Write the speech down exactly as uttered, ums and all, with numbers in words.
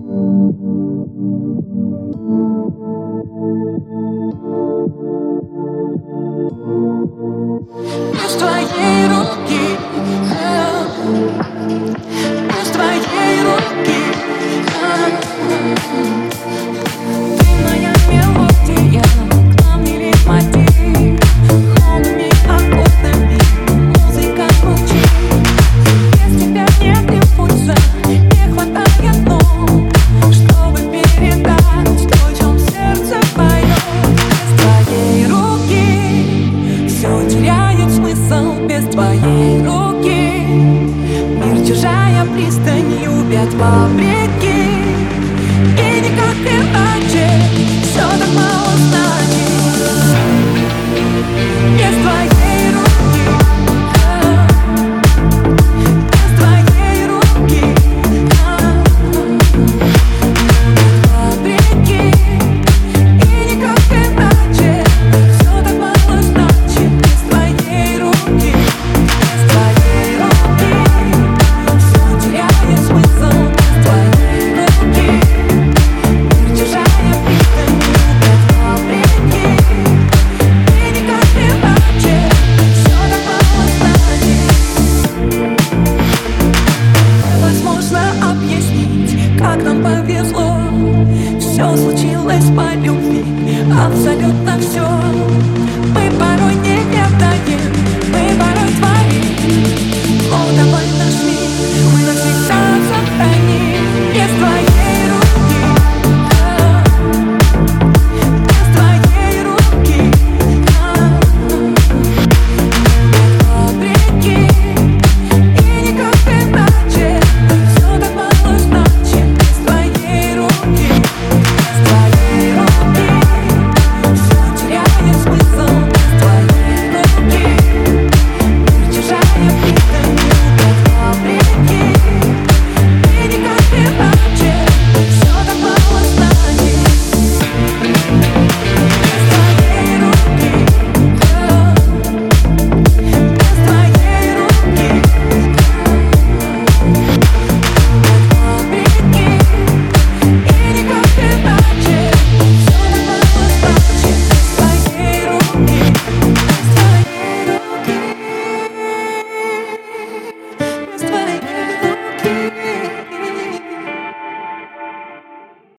Без твоей руки, без твоей руки. Ты моя мелодия, главный мотив. Новыми аккордами музыка звучит. Без тебя нет импульса, не хватает нот, чтобы передать то, о чем сердце поет. Без твоей руки все теряет смысл. Без твоей руки мир чужая пристань, любят фабрики. И никак иначе все так мало значит. Без твоей руки, без твоей руки любят фабрики. И никак иначе все так мало значит. Без твоей руки, без твоей руки все теряет смысл. Без твоей руки мир чужая пристань, любят фабрики. И никак иначе все так мало значит. Невозможно объяснить, как нам повезло. Все случилось по любви, абсолютно все. Мы порой не ведаем, мы порой творим, но давай наш мир